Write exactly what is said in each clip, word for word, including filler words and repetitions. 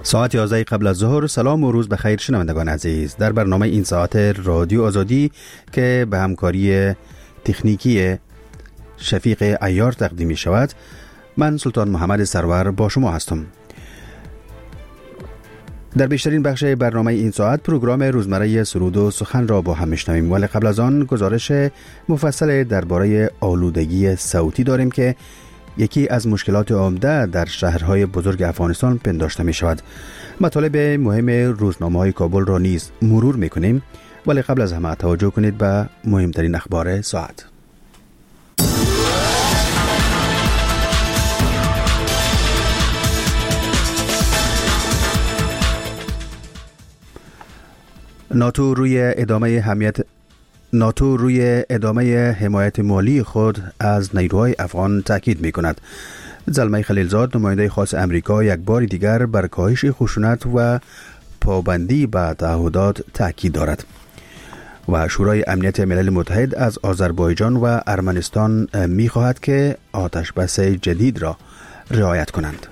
ساعت یازده قبل از ظهر. سلام و روز بخیر شنوندگان عزیز. در برنامه این ساعت رادیو آزادی که به همکاری تکنیکی شفیق عیار تقدیم می شود، من سلطان محمد سرور با شما هستم. در بیشترین بخش برنامه این ساعت پروگرام روزمره سرود و سخن را با هم میشنویم، ولی قبل از آن گزارش مفصل درباره آلودگی صوتی داریم که یکی از مشکلات عمده در شهرهای بزرگ افغانستان پنداشته می شود. مطالب مهم روزنامه‌های کابل را نیز مرور می کنیم، ولی قبل از همه توجه کنید به مهمترین اخبار ساعت. ناتو روی ادامه حمایت ناتو روی ادامه حمایت مالی خود از نیروهای افغان تاکید می کند. زلمه خلیلزاد، نماینده خاص امریکا، یک بار دیگر بر کاهش خشونت و پابندی به تعهدات تاکید دارد و شورای امنیت ملل متحد از آذربایجان و ارمنستان می خواهد که آتش بس جدید را رعایت کنند.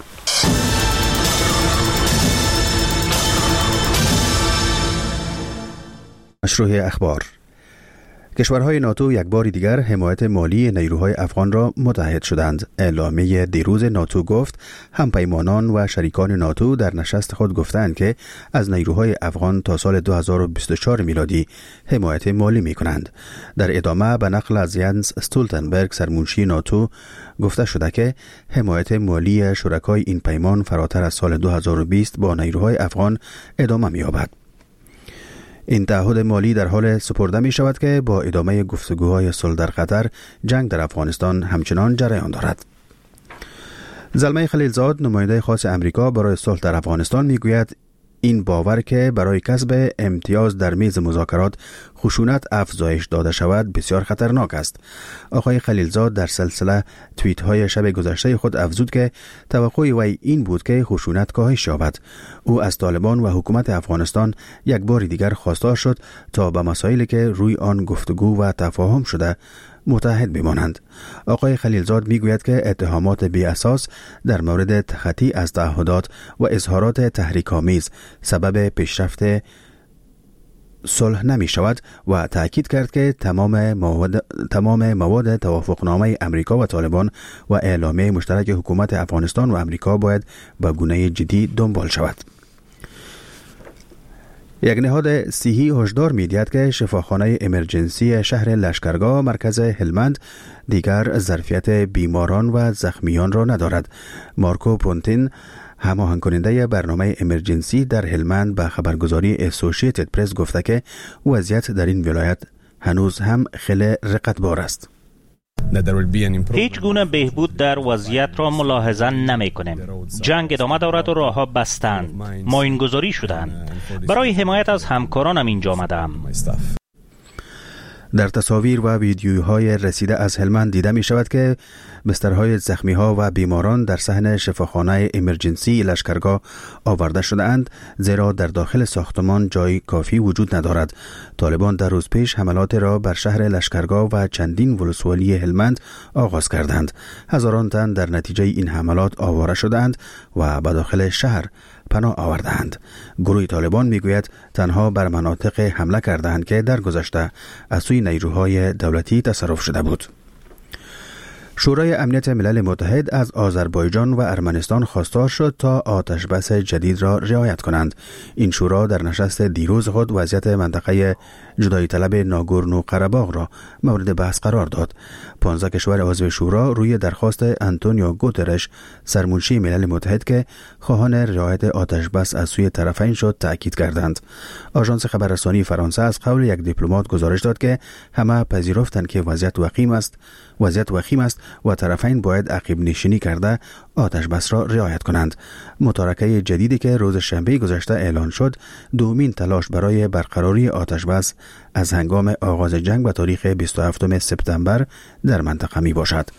مشروع اخبار. کشورهای ناتو یک بار دیگر حمایت مالی نیروهای افغان را متحد شدند. اعلامیه دیروز ناتو گفت همپیمانان و شریکان ناتو در نشست خود گفتند که از نیروهای افغان تا سال دو هزار و بیست و چهار میلادی حمایت مالی می کنند. در ادامه به نقل از ینس استولتنبرگ، سرمنشی ناتو، گفته شده که حمایت مالی شرکای این پیمان فراتر از سال دو هزار و بیست با نیروهای افغان ادامه می یابد. این تعهد مالی در حال سپرده می شود که با ادامه گفتگوهای صلح در قطر، جنگ در افغانستان همچنان جریان دارد. زلمه خلیلزاد، نماینده خاص امریکا برای صلح در افغانستان، می گوید این باور که برای کسب امتیاز در میز مذاکرات خشونت افزایش داده شود بسیار خطرناک است. آقای خلیلزاد در سلسله توییت های شب گذشته خود افزود که توقع وی این بود که خشونت کاهش یابد. او از طالبان و حکومت افغانستان یک بار دیگر خواستار شد تا به مسائلی که روی آن گفتگو و تفاهم شده متحد بمانند. آقای خلیلزاد میگوید که اتهامات بی اساس در مورد تخطی از تعهدات و اظهارات تحریک‌آمیز سبب پیشرفت صلح نمی شود و تأکید کرد که تمام مواد تمام مواد توافقنامه امریکا و طالبان و اعلامیه مشترک حکومت افغانستان و امریکا باید به گونه جدی دنبال شود. یک نهاد صحی هشدار می‌دهد که شفاخانه امرجنسی شهر لشکرگاه مرکز هلمند دیگر ظرفیت بیماران و زخمیان را ندارد. مارکو پونتین، هماهنگ کننده برنامه امرجنسی در هلمند، به خبرگزاری اسوسییتد پرس گفته که وضعیت در این ولایت هنوز هم خیلی رقتبار است. هیچ گونه بهبود در وضعیت را ملاحظه نمی کنیم. جنگ ادامه دارد و راه‌ها بستند. ماینگذاری شدند. برای حمایت از همکارانم اینجا آمدم. در تصاویر و ویدیوهای رسیده از هلمند دیده می شود که بسترهای زخمی ها و بیماران در صحن شفاخانه امرجنسی لشکرگاه آورده شده اند، زیرا در داخل ساختمان جای کافی وجود ندارد. طالبان در روز پیش حملات را بر شهر لشکرگاه و چندین ولسوالی هلمند آغاز کردند. هزاران تن در نتیجه این حملات آواره شدند و به داخل شهر پناه آوردند. گروه طالبان میگوید تنها بر مناطق حمله کردند که در گذشته از سوی نیروهای دولتی تصرف شده بود. شورای امنیت ملل متحد از آذربایجان و ارمنستان خواستار شد تا آتش بس جدید را رعایت کنند. این شورا در نشست دیروز خود وضعیت منطقه جدایی طلب ناگورنو قره‌باغ را مورد بحث قرار داد. پانزده کشور عضو شورا روی درخواست آنتونیو گوترش، سرمنشی ملل متحد که خواهان رعایت آتش بس از سوی طرفین شد، تأکید کردند. آژانس خبررسانی فرانسه از قول یک دیپلمات گزارش داد که همه پذیرفتند که وضعیت وخیم است وضعیت وخیم است و طرفین باید عقب نشینی کرده آتش بس را رعایت کنند. متارکه جدیدی که روز شنبه گذشته اعلان شد، دومین تلاش برای برقراری آتش بس از هنگام آغاز جنگ به تاریخ بیست و هفتم سپتامبر در منطقه می باشد.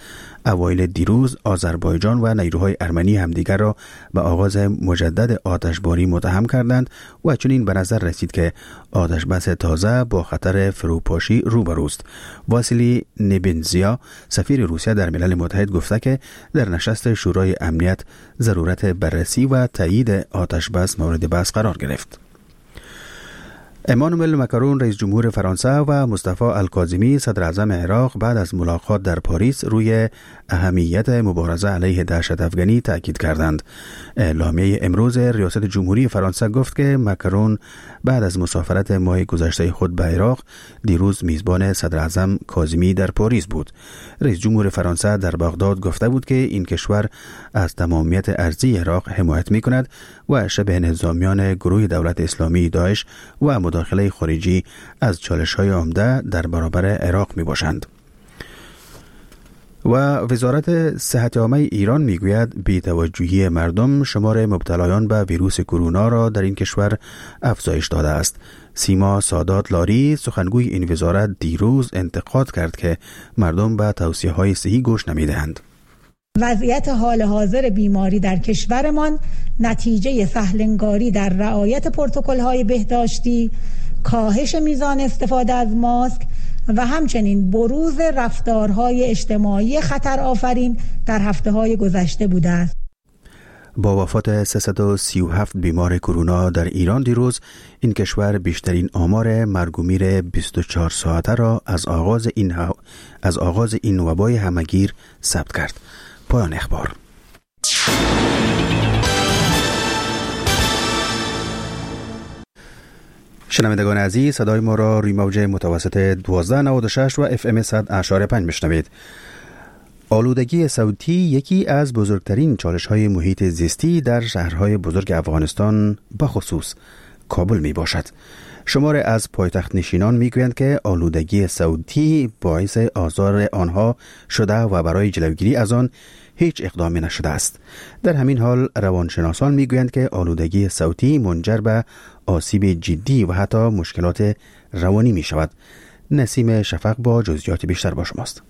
اوایل دیروز آذربایجان و نیروهای ارمنی همدیگر را به آغاز مجدد آتشباری متهم کردند و چنین به نظر رسید که آتشبس تازه با خطر فروپاشی روبروست. واسیلی نبنزیا سفیر روسیه در ملل متحد گفته که در نشست شورای امنیت ضرورت بررسی و تایید آتشبس مورد بحث قرار گرفت. امانوئل مکرون رئیس جمهور فرانسه و مصطفی الکاظمی صدر اعظم عراق بعد از ملاقات در پاریس روی اهمیت مبارزه علیه دهشت افغانی تاکید کردند. اعلامیه امروز ریاست جمهوری فرانسه گفت که مکرون بعد از مسافرت ماه گذشته خود به عراق دیروز میزبان صدر اعظم کاظمی در پاریس بود. رئیس جمهور فرانسه در بغداد گفته بود که این کشور از تمامیت ارضی عراق حمایت می‌کند و شبه نظامیان گروه دولت اسلامی داعش و مداخله خارجی از چالش‌های عمده در برابر عراق میباشند. و وزارت صحت عامه ایران میگوید بی‌توجهی مردم شمار مبتلایان به ویروس کرونا را در این کشور افزایش داده است. سیما سادات لاری سخنگوی این وزارت دیروز انتقاد کرد که مردم به توصیه‌های صحی گوش نمیدهند. وضعیت حال حاضر بیماری در کشورمان نتیجه سهل‌انگاری در رعایت پروتکل‌های بهداشتی، کاهش میزان استفاده از ماسک و همچنین بروز رفتارهای اجتماعی خطر آفرین در هفته‌های گذشته بوده است. با وفات سیصد و سی و هفت بیمار کرونا در ایران دیروز این کشور بیشترین آمار مرگ و میر بیست و چهار ساعته را از آغاز این ها... از آغاز این وبای همه‌گیر ثبت کرد. پایان اخبار. شنوندگان عزیز، صدای ما را روی موج متوسط دوازده نود و شش و اف ام صد اشاره پنج میشنوید. آلودگی صوتی یکی از بزرگترین چالش‌های محیط زیستی در شهرهای بزرگ افغانستان بخصوص کابل می باشد. شمار از پایتخت نشینان میگویند که آلودگی صوتی باعث آزار آنها شده و برای جلوگیری از آن هیچ اقدامی نشده است. در همین حال روانشناسان میگویند که آلودگی صوتی منجر به آسیب جدی و حتی مشکلات روانی می شود. نسیم شفق با جزئیات بیشتر با شماست.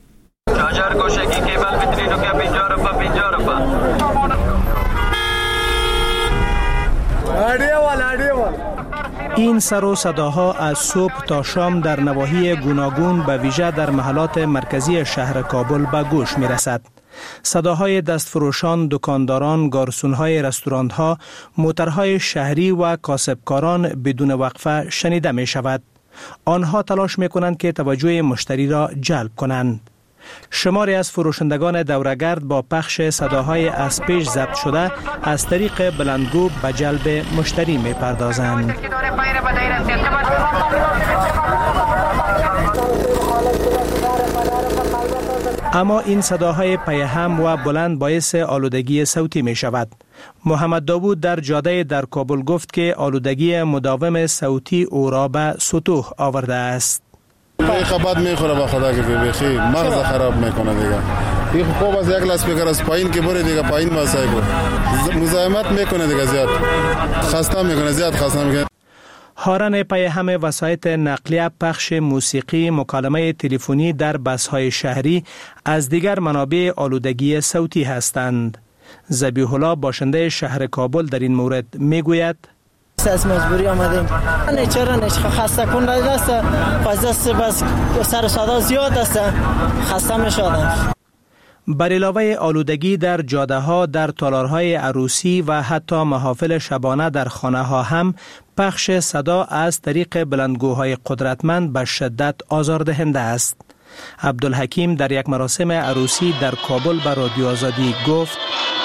این سر و صداها از صبح تا شام در نواحی گوناگون به ویژه در محلات مرکزی شهر کابل به گوش می رسد. صداهای دستفروشان، دکانداران، گارسونهای رستوران‌ها، موترهای شهری و کاسبکاران بدون وقفه شنیده می شود. آنها تلاش می کنند که توجه مشتری را جلب کنند. شماری از فروشندگان دوره‌گرد با پخش صداهای از پیش ضبط شده از طریق بلندگو به جلب مشتری می پردازند. اما این صداهای پیهم و بلند باعث آلودگی صوتی می شود. محمد داوود در جاده در کابل گفت که آلودگی مداوم صوتی او را به سطوح آورده است. این خبات میخوره با خدا که بخی مغز خراب میکنه دیگه. این خوب از یک لاسپیکر از پایین که بره دیگه پایین واسه کو مزاحمت میکنه دیگه، زیاد خسته میکنه، زیاد خسته میکنه. هارن پیهم وسایط نقلیه، پخش موسیقی، مکالمه تلفنی در بس‌های شهری از دیگر منابع آلودگی صوتی هستند. ذبیح الله باشنده شهر کابل در این مورد میگوید: از مجبوری آمدیم. نه چرا نه خسته کننده است، پس بس سر صدا زیاد است، خسته میشدم. بر علاوه آلودگی در جاده ها، در تالارهای عروسی و حتی محافل شبانه در خانه ها هم پخش صدا از طریق بلندگوهای قدرتمند به شدت آزاردهنده است. عبدالحکیم در یک مراسم عروسی در کابل به رادیو آزادی گفت: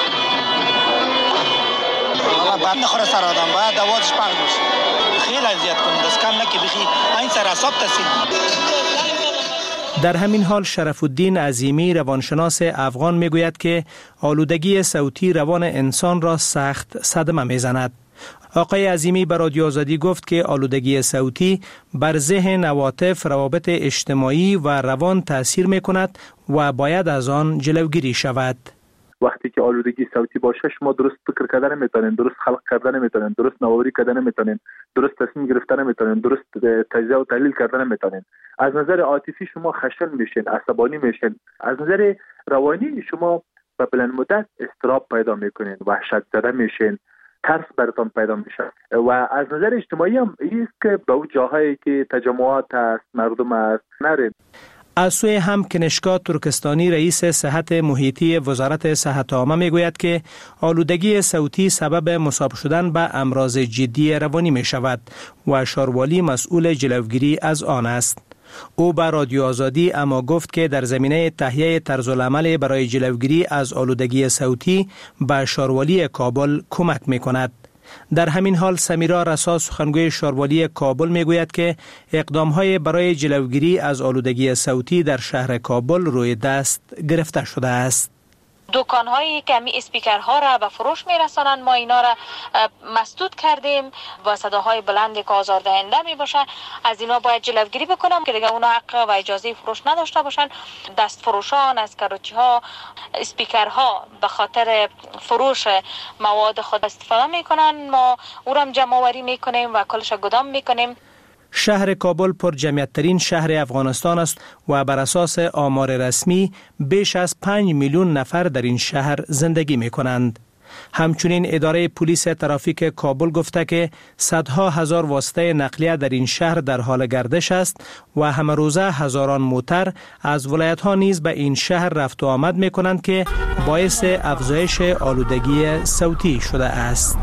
بعد نخوره سر آدم باید دوازش پخش بشه، خیلی اذیت کننده است، کم نکی بخی این سر اعصاب تسید. در همین حال شرف الدین عظیمی روانشناس افغان میگوید که آلودگی صوتی روان انسان را سخت صدمه میزند. آقای عظیمی به رادیو آزادی گفت که آلودگی صوتی بر ذهن، عواطف، روابط اجتماعی و روان تأثیر میکند و باید از آن جلوگیری شود. وقتی که آلودگی صوتی باشه شما درست فکر کردن نمیتونین، درست خلق کردن نمیتونین، درست نوآوری کردن نمیتونین، درست تصمیم گرفتن نمیتونین، درست تجزیه و تحلیل کردن نمیتونین. از نظر عاطفی شما خشن میشین، عصبانی میشین. از نظر روانی شما به بلند مدت اضطراب پیدا میکنین، وحشت زده میشین، ترس براتون پیدا میشه. و از نظر اجتماعی هم است که به اون جاهایی که تجمعات است، مردم است، نرین. از سوی هم کنشکا ترکستانی رئیس صحت محیطی وزارت صحت عامه میگوید که آلودگی صوتی سبب مصاب شدن به امراض جدی روانی می شود و شاروالی مسئول جلوگیری از آن است. او به رادیو آزادی اما گفت که در زمینه تهیه طرزالعمل برای جلوگیری از آلودگی صوتی به شاروالی کابل کمک می کند. در همین حال سمیرا رسا سخنگوی شاروالی کابل میگوید که اقدام‌های برای جلوگیری از آلودگی صوتی در شهر کابل روی دست گرفته شده است. دکان‌هایی که می اسپیکرها را به فروش می‌رسانند ما اینا را مسدود کردیم و صداهای بلندی که آزاردهنده میباشه از اینا باید جلوگیری بکنم که دیگه اونا حق و اجازه فروش نداشته باشن. دست فروشان از کروچی‌ها اسپیکرها به خاطر فروش مواد خود استفاده میکنن، ما او را جمع آوری میکنیم و کلش گدام میکنیم. شهر کابل پر جمعیت ترین شهر افغانستان است و بر اساس آمار رسمی بیش از پنج میلیون نفر در این شهر زندگی می کنند. همچنین اداره پلیس ترافیک کابل گفته که صدها هزار واسطه نقلیه در این شهر در حال گردش است و همه روزه هزاران موتر از ولایت ها نیز به این شهر رفت و آمد می کنند که باعث افزایش آلودگی صوتی شده است.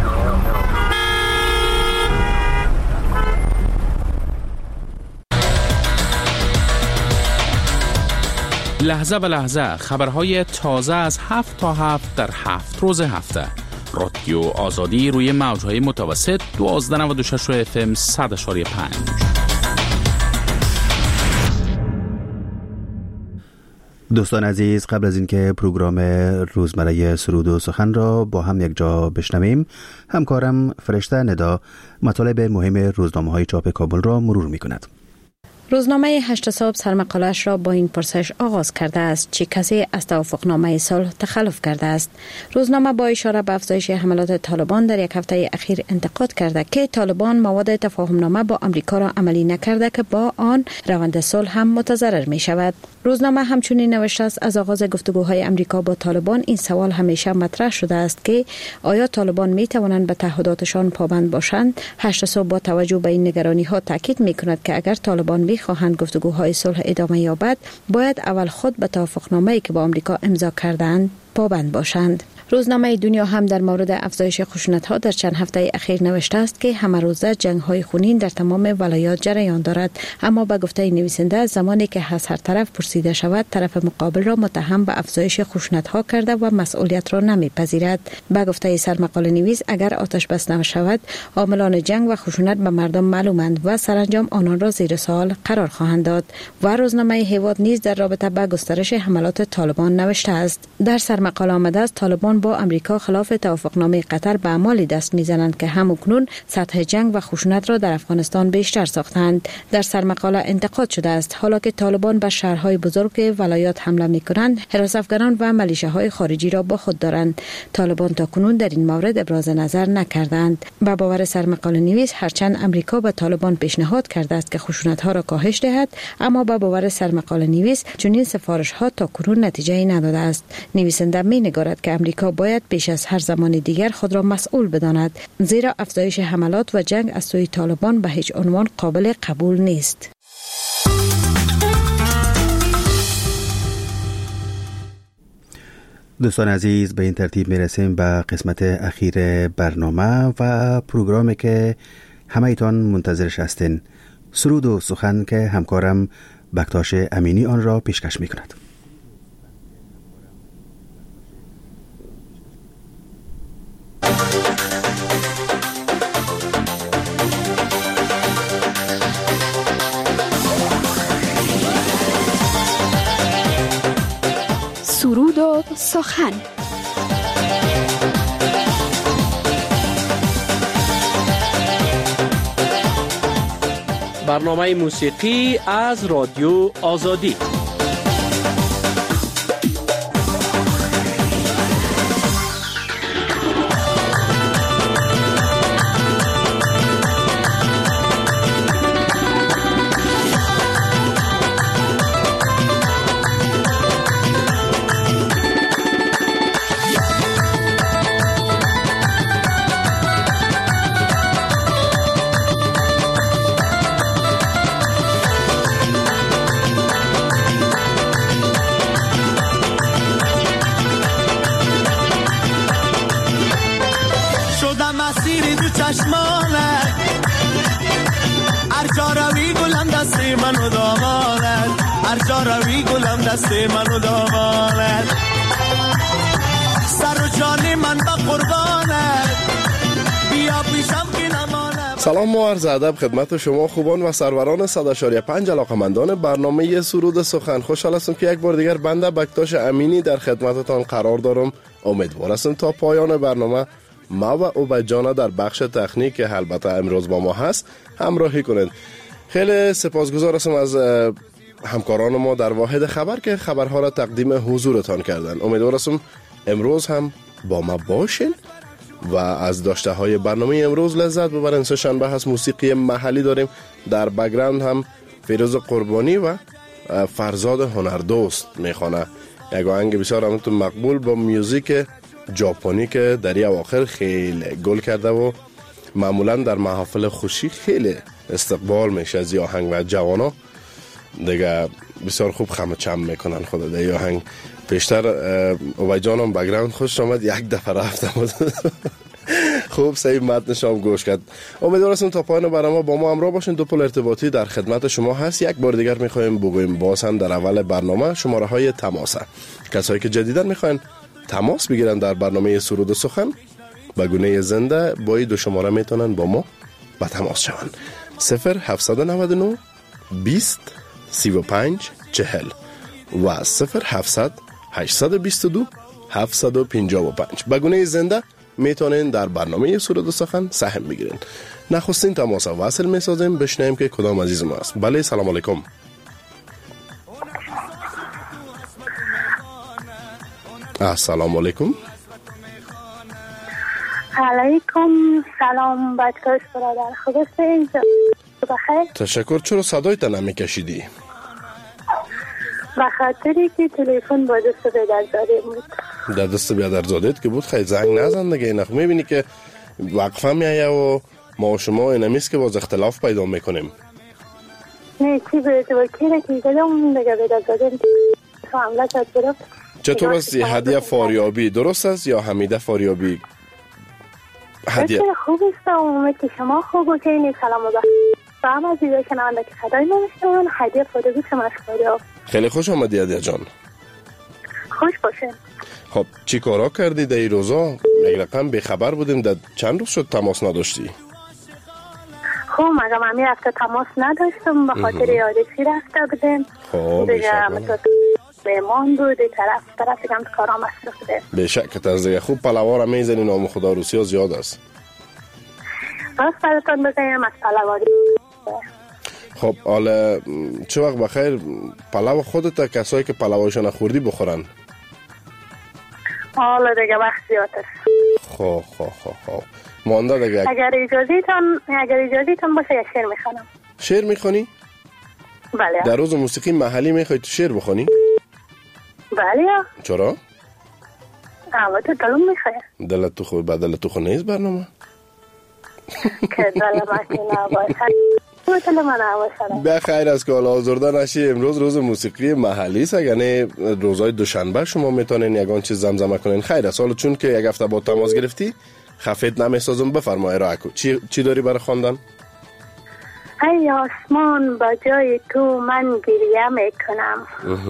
لحظه به لحظه خبرهای تازه از هفت تا هفت در هفت روز هفته. رادیو آزادی روی موجهای متوسط دوازده نود و شش اف ام صد اشاری پنج. دوستان عزیز، قبل از اینکه پروگرام روزمره سرود و سخن را با هم یک جا بشنویم، همکارم فرشته ندا مطالب مهم روزنامه‌های چاپ کابل را مرور می‌کند. روزنامه هشت صبح سرمقاله‌اش را با این پرسش آغاز کرده است: چه کسی از توافقنامه صلح تخلف کرده است؟ روزنامه با اشاره به افزایش حملات طالبان در یک هفته اخیر انتقاد کرده که طالبان مواد تفاهمنامه با آمریکا را عملی نکرده که با آن روند صلح هم متضرر می شود. روزنامه همچنین نوشته است: از آغاز گفتگوهای آمریکا با طالبان این سوال همیشه مطرح شده است که آیا طالبان می توانند به تعهداتشان پابند باشند؟ هشت صبح با توجه به این نگرانی ها تاکید می کند که اگر طالبان می خواهند گفتگوهای صلح ادامه یابد، باید اول خود به توافقنامه‌ای که با آمریکا امضا کردند پابند باشند. روزنامه دنیا هم در مورد افزایش خشونت‌ها در چند هفته اخیر نوشته است که همه روزه جنگ‌های خونین در تمام ولایات جریان دارد، اما به گفته نویسنده زمانی که از هر طرف پرسیده شود طرف مقابل را متهم به افزایش خشونت‌ها کرده و مسئولیت را نمی‌پذیرد. به گفته سرمقاله نویس اگر آتش بس نشود عاملان جنگ و خشونت به مردم معلومند و سرانجام آنان را زیر سوال قرار خواهند داد. و روزنامه هیواد نیز در رابطه با گسترش حملات طالبان نوشته است: در سرمقاله آمده است طالبان با امریکا خلاف توافقنامه قطر به اعمالی دست میزنند که همکنون سطح جنگ و خشونت را در افغانستان بیشتر ساختند. در سرمقاله انتقاد شده است حالا که طالبان به شهرهای بزرگ ولایات حمله میکنند، حراس افغانان و ملیشه‌های خارجی را با خود دارند. طالبان تاکنون در این مورد ابراز نظر نکردند. به باور سرمقاله نویس هرچند امریکا به طالبان پیشنهاد کرده است که خشونت‌ها را کاهش دهد، اما به باور سرمقاله نویس چنین سفارش‌ها تاکنون نتیجه نداده است. نویسنده می‌نگارد که امریکا باید بیش از هر زمان دیگر خود را مسئول بداند، زیرا افزایش حملات و جنگ از سوی طالبان به هیچ عنوان قابل قبول نیست. دوستان عزیز، به این ترتیب میرسیم به قسمت اخیر برنامه و پروگرامی که همه ایتان منتظرش هستین، سرود و سخن که همکارم بکتاش امینی آن را پیشکش میکند. سرود و سخن. برنامه موسیقی از رادیو آزادی. کجا روی گلم دست منو دامانت سر و جان من با قربانت بیا پیشم که نمانم. سلام و عرض ادب خدمت شما خوبان و سروران صد و پنج علاقه‌مندان برنامه سرود سخن. خوشحال هستم که یک بار دیگر بنده بکتاش امینی در خدمتتان قرار دارم. امیدوار هستم تا پایان برنامه ما و عبیدجان در بخش تکنیک که البته امروز با ما هست همراهی کنید. خیلی سپاسگزار هستم از همکاران ما در واحد خبر که خبرها را تقدیم حضورتان کردن. امیدوار هستم امروز هم با ما باشین و از داشته های برنامه امروز لذت ببرین. سه شنبه هست، موسیقی محلی داریم، در بک‌گراند هم فیروز قربانی و فرزاد هنردوست میخوانه یک آهنگ بسیار همتون مقبول با میوزیک ژاپنی که در اواخر خیلی گل کرده و معمولا در محافل خوشی خیلی استقبال میشه از این آهنگ و جوانا دیگه بسیار خوب خم چم میکنن. خدا در این آهنگ پیشتر اوبای جانم بک‌گراند خوش آمد، یک دفعه رفتم خوب سعی متنش هم گوش کرد. امیدوار هستم تا پایان برنامه با ما همراه باشین. دو پل ارتباطی در خدمت شما هست. یک بار دیگر میخوایم بگویم باز هم در اول برنامه شماره های تماسه. کسایی که جدیدن میخواین تماس بگیرن در برنامه سرود سخن به گونه زنده با این دو شماره میتونن با ما به تماس شون. صفر هفتصد و نود و نه بیست سی و پنج چهل و صفر هفتصد هشتصد و بیست و دو هفتصد و پنجاه و پنج. به گونه زنده میتونین در برنامه سرود سخن سهم بگیرین. نخستین تماس وصل میسازیم، بشنویم که کدام عزیز ما است. بله سلام علیکم. السلام علیکم. علیکم سلام بچه‌ها برادر، خوب هستید؟ بخیر. تشکر. چرا صدایت نمیکشیدی؟ به خاطری که تلفن با دست بیدرزاده بود. در دست بیدرزادهت که بود خیلی زنگ نزن دیگه. اینخ میبینی که وقفه میایه و ما و شما اینمیست که باز اختلاف پیدا میکنیم. نه چی باید وکیره که دادم دیگه بیدرزاده حمله شد برد. چطور است هدیه فاریابی درست است یا حمیده فاریابی؟ هدیه خوب است و اومد که شما خوب و که اینی سلام و بخیر و هم از دیگه شنونده که صدای نمیشتون هدیه فاریابی شما شکریاب. خیلی خوش آمدی هدیه جان. خوش باشین. خب چی کارا کردی در این روزا؟ یک رقم بیخبر بودیم. در چند روز شد تماس نداشتی؟ خب مگه من می رفته تماس نداشتم به خاطر یادشی رفته بودیم. خب بیشک میمان بود طرف طرف دیگه هم کارا مصرف بودیم. بیشک از دیگه خوب پلوار هم میزنی. نام خدا روسی ها زیاد است. باز براتون بزنیم از پلواری. خب حالا چه وقت بخیر پلو خودت کسایی که پلوایشو نخوردی بخورن؟ حالا دیگه وقت زیاد است. خب خب خب خب مانده دیگه. اگر اجازیتون اگر اجازیتون باشه یه شعر میخوانم. شعر میخوانی؟ بله. در روز موسیقی محلی میخوای تو شعر بخوانی؟ بله. چرا؟ اما تو دلم میخواه. دلت تو خواه؟ بعد دلت تو خواه نیست برنامه؟ که دلم اکی نباشه به خیر از که حالا آزرده نشی. امروز روز موسیقی محلی است، یعنی روزهای دوشنبه شما میتونین یگان چیز زمزمه کنین. خیر است. حالا چون که یک هفته با تماس گرفتی خفیت نمیسازم، بفرمای ارائه کن. چی چی داری برای خواندن؟ ای آسمان با جای تو من گریه میکنم.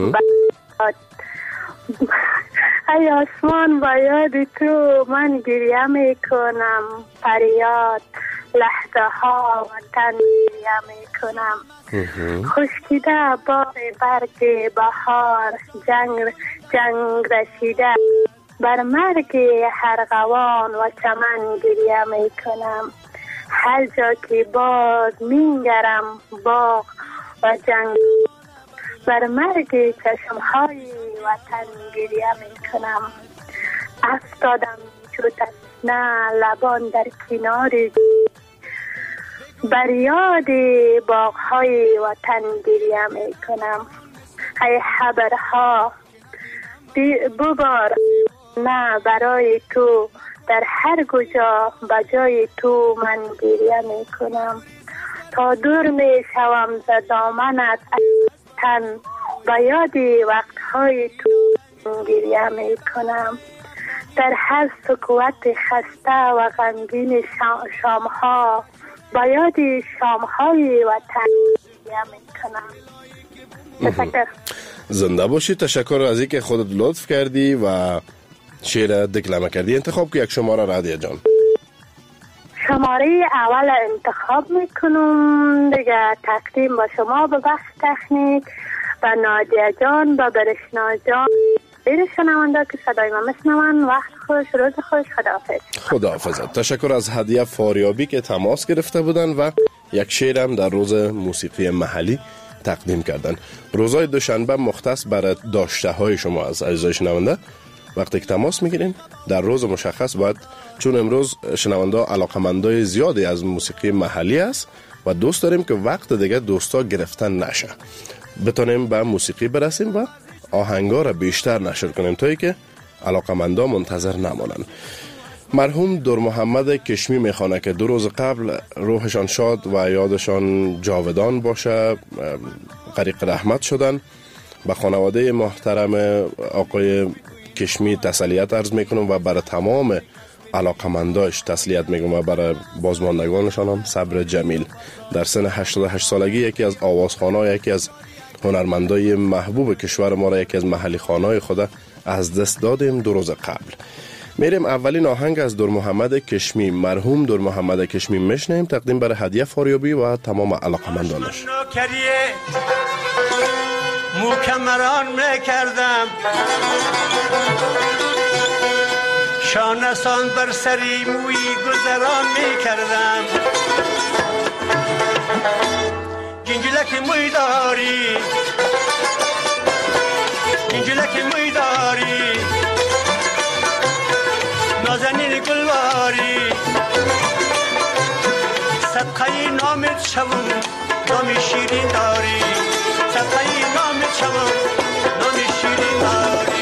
ای آسمان با یاد تو من گریه میکنم. فریاد لحظه ها و تن گریه میکنم. خشکیده بار برگ بهار جنگ جنگ رسیده بر مرگ ارغوان و چمن گریه میکنم. هر جا که باز مینگرم باغ و جنگ بر مرگ چشمهای وطن گریه میکنم. افتادم چو تشنه لبان در کنار بر یاد باغهای وطن گریه میکنم. ای خبرها ببار نه برای تو در هر کجا بجای تو من گریه میکنم. تا دور میشوم ز دامنت تن به یاد وقتهای تو گریه میکنم. در هر سکوت خسته و غمگین شامها به یاد شامهای وطن گریه میکنم. تشکر. زنده باشی. تشکر از اینکه خودت لطف کردی و شعر دکلمه کردی. انتخاب که یک شماره رادیه جان. شماره اول انتخاب میکنم دیگه، تقدیم با شما به بخش تکنیک و نادیه جان و برشنا جان، این شنونده که صدای ما میشنون. وقت خوش، روز خوش، خداحافظ. خداحافظ. تشکر از هدیه فاریابی که تماس گرفته بودن و یک شعرم در روز موسیقی محلی تقدیم کردن. روزهای دوشنبه مختص برای داشته های شما از عزیزای شنونده. وقتی که تماس میگیرین در روز مشخص باید، چون امروز شنونده علاقمندای زیادی از موسیقی محلی است و دوست داریم که وقت دیگه دوستا گرفتن نشه، بتونیم به موسیقی برسیم و آهنگا را بیشتر نشر کنیم تا که علاقمندا منتظر نمانن. مرحوم دور محمد کشمی میخوانه که دو روز قبل روحشان شاد و یادشان جاودان باشه، غریق رحمت شدن. به خانواده محترم آقای کشمی تسلیت عرض میکنم و برای تمام علاقمنداش تسلیت میگم و برای بازماندگانشان هم صبر جمیل. در سن هشتاد و هشت سالگی یکی از آوازخوان‌ها، یکی از هنرمندای محبوب کشور ما را، یکی از محلی خوان‌های خود از دست دادیم دو روز قبل. میریم اولین آهنگ از دور محمد کشمی، مرحوم دور محمد کشمی میشنیم، تقدیم برای هدیه فاریابی و تمام علاقمندانش. مکمران میکردم شانسان بر سری موی گذران میکردم. گنجلک موی داری، گنجلک موی داری، نازنین گلواری، صدقه نامت شوم نام شیرین داری، صدقه نامت شوم نام شیرین داری.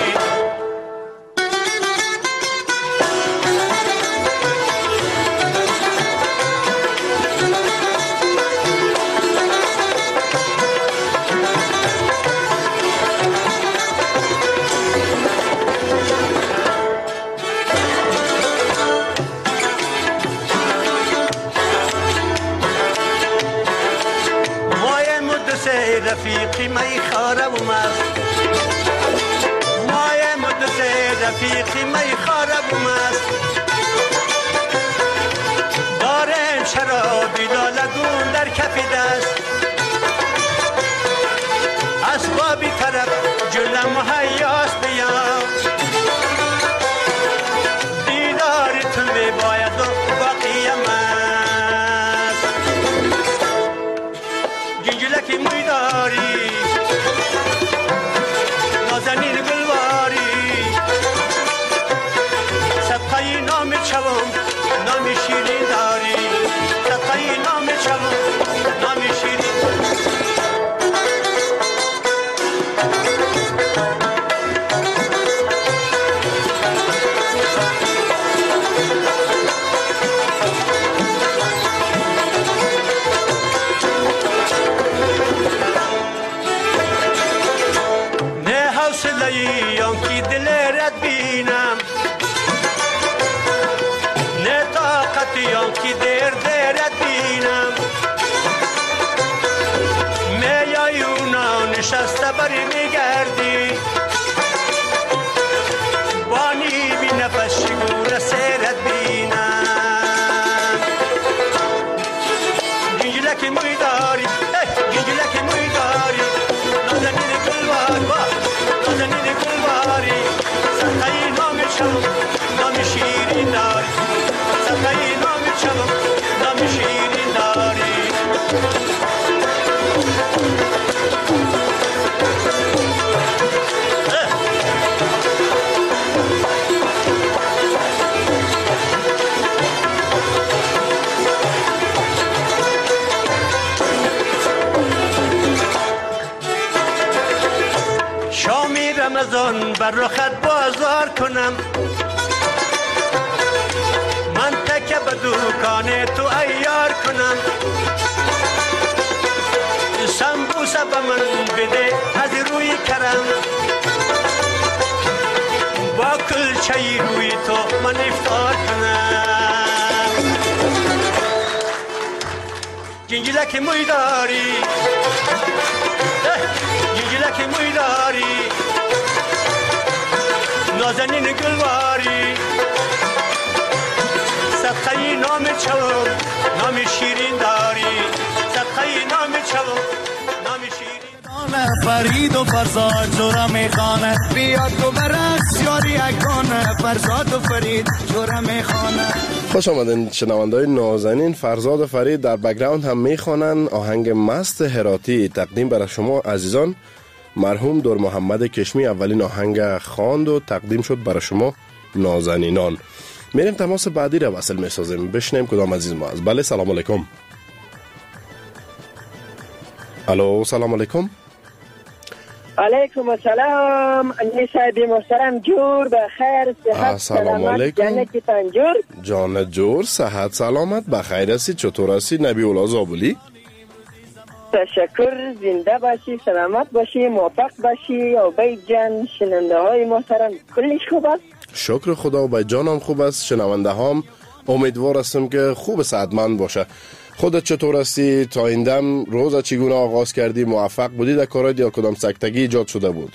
رفیقی می خاره و مست، مای مدت رفیقی می خاره و مست، دارم شرابی لالگون در کف دست، اسبابی طرف جلم مهیاست بیام، دیداری تو می باید و باقیم است. گنجلکی موی داری، نازنین گلواری، صدقه نام چوم نام شیرین داری، صدقه نام چوم نام شیرین. یانکی دلرت بینم، نه طاقت یانکی در درت بینم، میایونا نشسته بری میگردی، بانی بی نفس شگور سیرت بینم. گنجلک موی داری، گنجلک موی داری، نازنین گلوار، نازنین گلواری، صدقه نام شوم نام شیرین داری، صدقه نام شوم نام شیرین داری. شامی رمضان بر رخت بازار کنم، من تکه به دوکان تو ایار کنم، سمبوسه به من بده از روی کرم، با کلچه روی تو من افطار کنم. جنجلک موی داری جنجلک موی داری نازنین گلواری صدقه نام چوم نام شیرین داری صدقه نام چوم نام شیرین فرید و فرزاد جورا میخانه بیاد تو برقص یاری اکانه فرزاد و فرید جورا میخانه. خوش آمدین شنونده‌های نازنین. فرزاد و فرید در بک‌گراند هم میخوانن آهنگ مست هراتی تقدیم برای شما عزیزان. مرحوم دور محمد کشمی اولین آهنگ خواند و تقدیم شد برای شما نازنینان. میریم تماس بعدی را وصل میسازیم. بشنیم کدام عزیز ما است. بله سلام علیکم. الو سلام علیکم. علیکم السلام. انی صاحب محترم جور بخیر صحت سلامت جنتی تنجور جان جور صحت سلامت بخیر هستی. چطور هستی نبی الله زابلی؟ تشکر. زنده باشی سلامت باشی موفق باشی و بی جان شنونده های محترم کلش خوب است. شکر خدا و بی جانم خوب است. شنونده هم امیدوار هستم که خوب صحتمند باشه. خودت چطور هستی؟ تا این دم روز چگونه آغاز کردی؟ موفق بودی در کارات یا کدام سکتگی ایجاد شده بود؟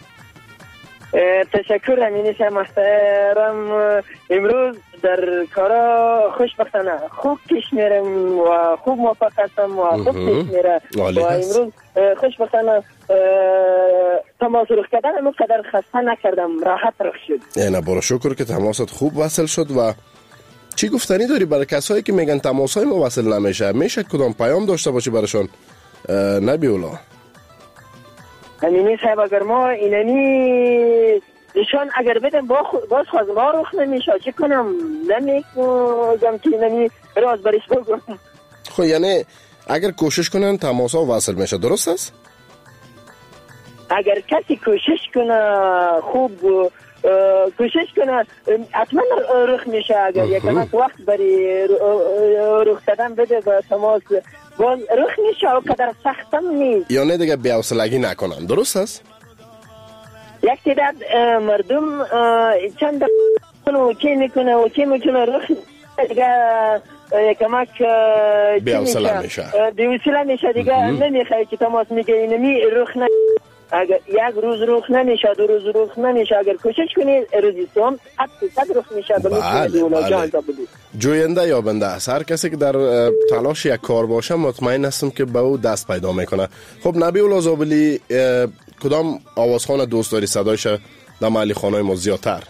تشکر امینی شه محترم. امروز در کارا خوشبختانه خوب پیش میرم و خوب موفق هستم و خوب پیش میره و امروز خوشبختانه تماس رخ کردن امروز قدر خسته نکردم راحت رخ شد. یعنی برای شکر که تماست خوب وصل شد. و چی گفتنی داری برای کسایی که میگن تماسای ما وصل نمیشه؟ میشه کدام پیام داشته باشی براشون نبی الله؟ امینی صاحب اگر ما اینمی نشان اگر بدم باز خواهد ما رخ نمیشه چی کنم؟ نمیگم که اینمی راز برش بگم. خب یعنی اگر کوشش کنن تماسا وصل میشه، درست است؟ اگر کسی کوشش کنه خوب کوشش کنه حتما رخ میشه. اگر یک وقت بری رخ دادن بده به تماس باز رخ میشه و قدر سختم نیست. یا نه دیگه بی‌حوصلگی نکنن، درست است؟ یک تعداد مردم چند دفعه چی میکنه و چی میکنه رخ دیگه کمک بی‌حوصله میشه بی‌حوصله میشه دیگه نمیخواد که تماس میگه اینمی رخ نه. اگر یک روز رخ نمیشه دو روز رخ نمیشه اگر کوشش کنی روزی سوم صد رخ میشه. بله بله. جوینده یا بنده است. هر کسی که در تلاش یک کار باشه مطمئن هستم که به او دست پیدا میکنه. خب نبی الله زابلی کدام آوازخوان دوست داری صدایش در محلی خانه ما زیادتر؟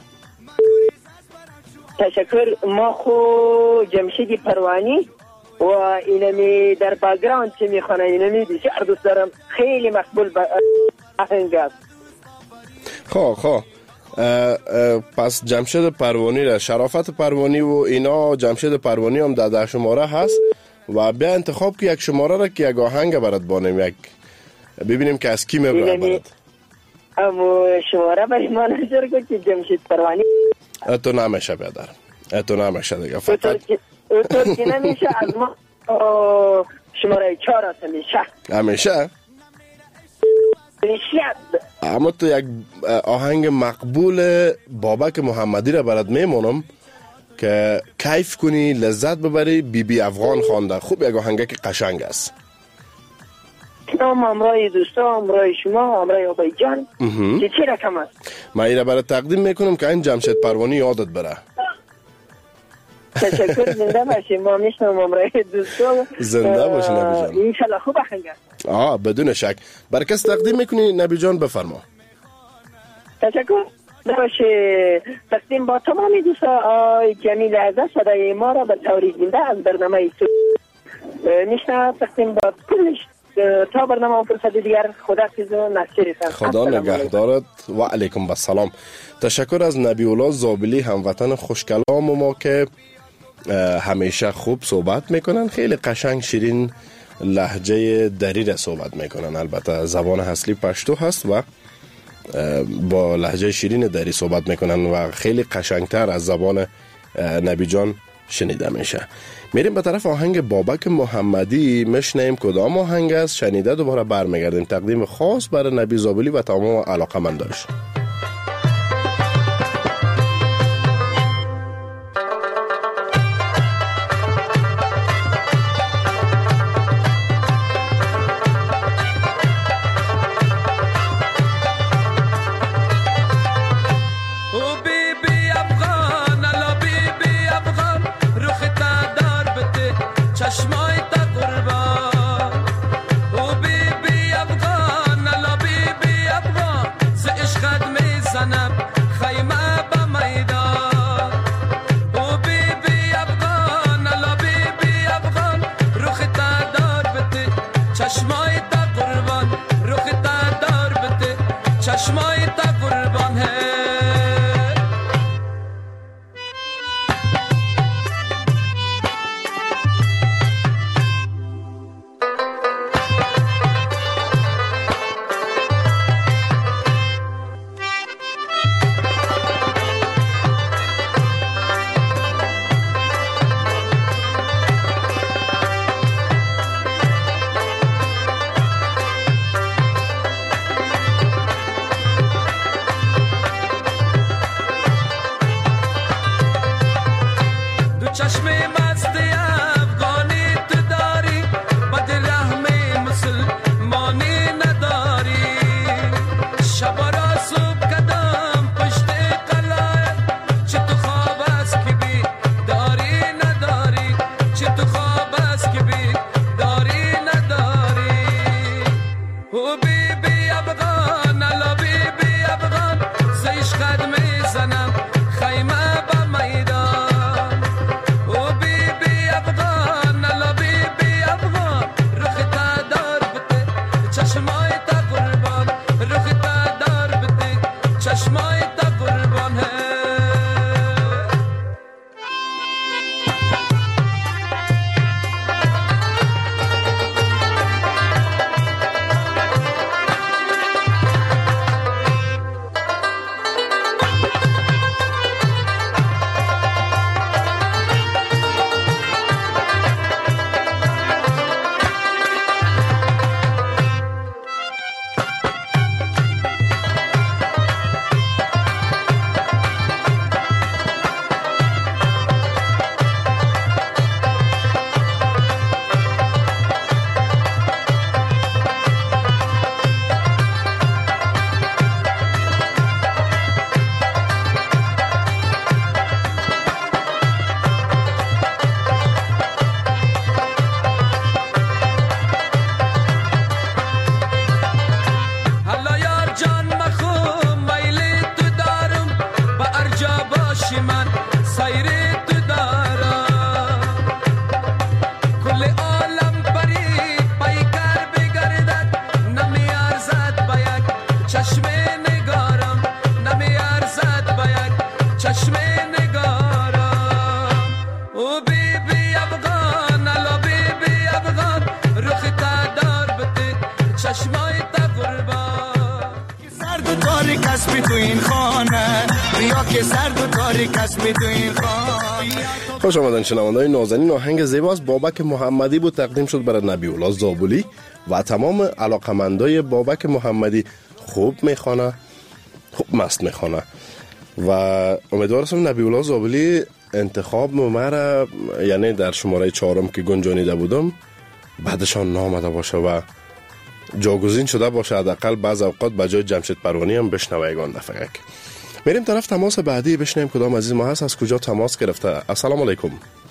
تشکر. ما خو جمشیدی پروانی و اینمی در بک‌گراند چی میخونه اینمی بسیار دوست دارم. خیلی مقبول با آهنگ است. خواه خواه پس جمشید پروانی را شرافت پروانی و اینا جمشید پروانی هم در ده شماره هست و بیا انتخاب که یک شماره را که یک آهنگ برات بانیم یک ببینیم که از کی میبره برات. اما شماره برای ما نشر کن که جمشید پروانی اتو نمیشه بیادر اتو نمیشه دیگه فقط اتو که نمیشه از ما شماره چهار هست همیشه همیشه اما تو یک آهنگ مقبول بابک محمدی را برات میمونم که کیف کنی لذت ببری. بی بی افغان خوانده خوب یک آهنگ که قشنگ است. نام امرای دوستا امرای شما امرای آبای جان چی چی رکم است من این را برات تقدیم میکنم که این جمشید پروانی یادت بره. تشکر. زنده باشی. ما میشنم امرای دوستا زنده باشی نبی جان. انشالله خوب آهنگ است. آه بدون شک. برای کس تقدیم میکنی نبی جان بفرما. تشکر. باشه تقدیم با تمامی دوستا جمیل عزیز صدای ما را به طور زنده از برنامه سو میشنم. تقدیم با کلش تا برنامه فرصت دیگر خدا حافظ و نصیرتان. خدا نگهدارت و علیکم السلام. تشکر از نبی الله زابلی هموطن خوشکلام ما که همیشه خوب صحبت میکنن. خیلی قشنگ شیرین لهجه دری را صحبت میکنن. البته زبان اصلی پشتو هست و با لهجه شیرین دری صحبت میکنن و خیلی قشنگتر از زبان نبی جان شنیده میشه. میریم به طرف آهنگ بابک محمدی. مشنیم کدام آهنگ است شنیده دوباره برمیگردیم. تقدیم خاص برای نبی زابلی و تمام علاقه‌مندانش. قربان او بی بی افغان الا بی بی افغان ز عشقت میزنم خیمه به میدان او بی بی افغان الا بی بی افغان رخ تا دار بده چشمای تا قربان رخ تا دار بده چشمای تا قربان ہے چشم مست افغانی تو داری بد رحم مسلمانی نداری شب را صبح کدام پشت قلعه چه تو خواب است که بی داری نداری چه تو خواب است که بی داری نداری او بی بی افغان الا بی بی افغان ز عشقت میزنم خیمه به میدان خوش آمدن شنونده‌های نازنین. آهنگ زیباست بابک محمدی بود، تقدیم شد برای نبی الله زابلی و تمام علاقمندای بابک محمدی. خوب میخوانه، خوب مست میخوانه و امیدوارم نبی الله زابلی انتخاب مرا، یعنی در شماره چهارم که گنجانیده بودم، بعدشان نامده باشه و جاگزین شده باشه، حداقل بعض اوقات به جای جمشید پروانی هم بشنویگان دفعه. میریم طرف تماس بعدی بشنیم کدام عزیز ما هست، از کجا تماس گرفته. السلام علیکم.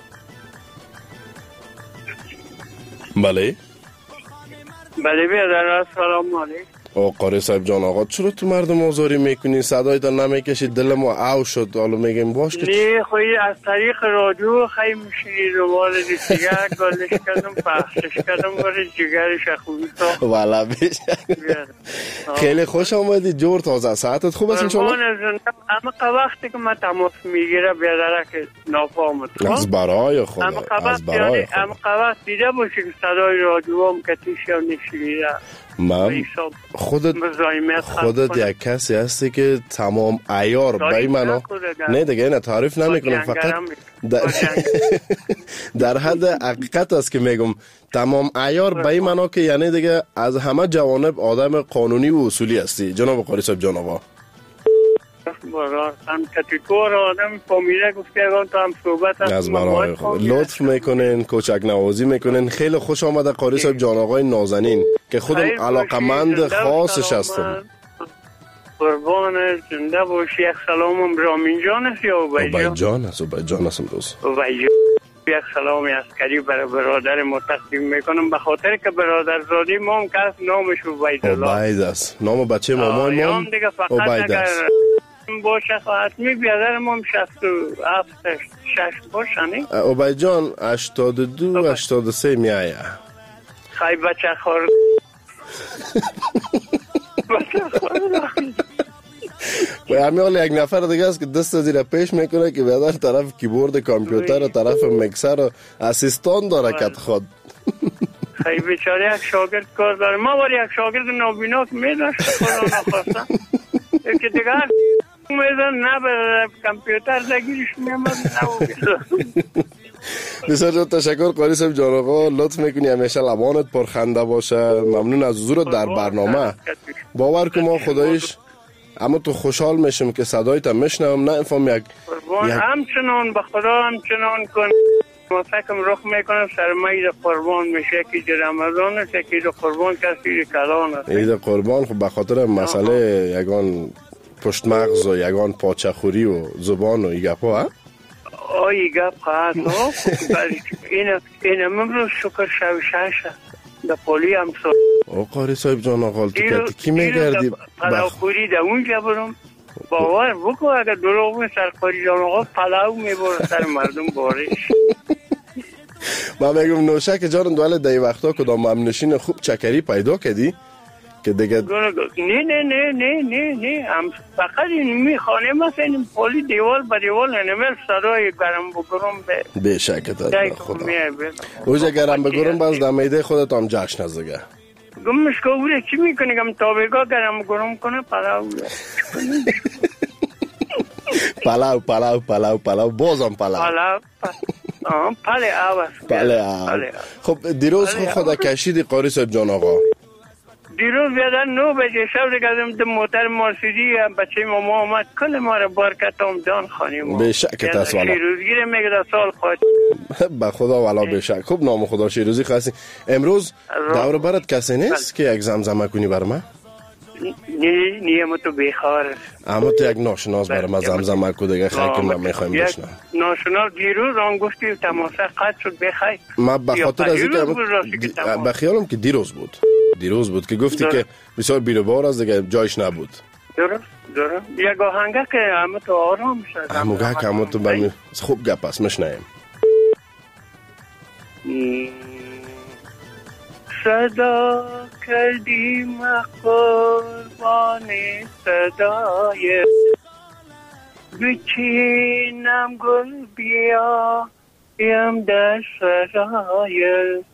بله بله بیادر، السلام علیکم. او قاری صاحب جان آقا، چرا تو مردم آزاری میکنی؟ صدای تا نمیکشی، دل ما او شد. حالا میگیم باش که نه خوی از طریق رادیو خیلی میشینی روال دیگه گالش کردم پخشش کردم برای جگرش خوبی تا والا بیش. خیلی خوش آمدی، جور تازه. ساعتت خوب است انشالله؟ اما وقتی که من تماس میگیره بیادره که نافامت از برای خدا، از برای خدا. اما وقت دیده باشی که صدای رادیو هم کتیش هم نشیده. من خودت خودت یک کسی هستی که تمام عیار بای منو نه دیگه نه تعریف نمیکنم، فقط در, در حد حقیقت است که میگم تمام عیار بای منو که یعنی دیگه از همه جوانب آدم قانونی و اصولی هستی جناب قاری صاحب جان آقا. هم کتیکور آدم فامیله گفته تو هم صحبت هست از برای خود لطف میکنین، کوچک نوازی میکنین. خیلی خوش آمده قاری صاحب جان آقای نازنین که خودم علاقمند خاصش هستم. قربان زنده باشی. یک سلامم رامین جان است یا عبید جان؟ عبید جان است، عبید جان است امروز. عبید یک سلام عسکری برای برادر ما تقدیم میکنم، به خاطر که برادرزاده ما هم کس نامش عبیدالله عبید است. نام بچه مامان ما دیگه فقط اگر باشه حتمی بیادر ما هم شصت و هفت شش باشه نی؟ عبید جان هشتاد و دو هشتاد و سه میایه. خیلی بچه خور بچه خور و همین حال یک نفر دیگه است که دست زیر پیش میکنه که بیادر طرف کیبورد کامپیوتر و طرف میکسر و اسیستان داره کت خود. خیلی بیچاره یک شاگرد کار داره. ما بار یک شاگرد نابینا که میداشت خدا نخواستم که دیگه میدن نه به کامپیوتر دگیرش میمد نه. بسیار جان تشکر قاری صاحب جان آقا، لطف میکنی همیشه لبانت پرخنده باشه. ممنون از حضورت در برنامه. باور که ما خدایش اما تو خوشحال میشم که صدایت هم میشنم. نه افهم یک همچنان به خدا همچنان کن. ما فکرم رخ میکنم سرمایه قربان میشه که رمضان است که قربان کسی کلان است. عید قربان خب به خاطر مسئله یگان پشت مغز و یگان پاچه خوری و زبان و ایگپا ها؟ آی گپ خواهد ها این این امروز شکر شوشش در پولی هم سا او قاری صاحب جان آقا تو کی میگردی؟ پلاو خوری در اونجا برم باور بکو اگر دروغ سرکاری جان آقا پلاو میبره سر مردم بارش. من میگم نوشک جان دوال دای وقتا کدام امنشین خوب چکری پیدا کردی که دیگه نه نه نه نه نه نه هم فقط این میخوانه مثلا این پولی دیوال با دیوال نمیل صدای گرم بگرم به به شکت از خدا اوجه گرم بگرم باز در میده خودت هم جشن از دیگه گمش که اوره چی میکنی گم تابگاه گرم گرم کنه پلاو پلاو پلاو پلاو پلاو بازم پلاو پلاو آه پله آواز پله آواز. خب دیروز خود خدا کشیدی قاری صاحب جان آقا؟ دیروز بیادر نو بجه شب دیگه ده موتر مرسیدی بچه ماما آمد کل ما را بارکت آمدان خانیم به شکت است والا شیروزگیر میگه در سال خواهد به خدا والا به شک. خوب نام خدا شیروزی خواستی. امروز دور برات کسی نیست که یک زمزمه کنی بر من؟ نه نه اما تو بیخار اما تو یک ناشناس بر من زمزمه کو دیگه خیلی که من میخوایم بشنم. ناشناس دیروز آن گفتی تماسه قد شد بخیر من به خاطر از اینکه به خیالم که دیروز بود دیروز بود که گفتی که بسیار بیروبار از دیگه جایش نبود. درست درست یک آهنگه که همه تو آرام شد همه که همه تو بمی خوب گپ است مشنیم. صدا کردیم قربان صدای بچینم گل بیا یم در سرای